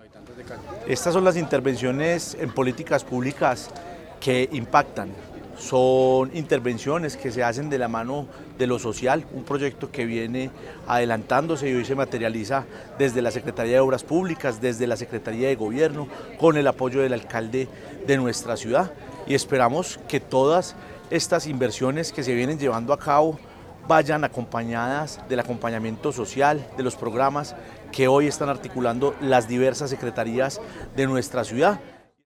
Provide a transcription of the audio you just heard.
Estas son las intervenciones en políticas públicas que impactan. Son intervenciones que se hacen de la mano de lo social, un proyecto que viene adelantándose y hoy se materializa desde la Secretaría de Obras Públicas, desde la Secretaría de Gobierno, con el apoyo del alcalde de nuestra ciudad, y esperamos que todas estas inversiones que se vienen llevando a cabo vayan acompañadas del acompañamiento social, de los programas que hoy están articulando las diversas secretarías de nuestra ciudad.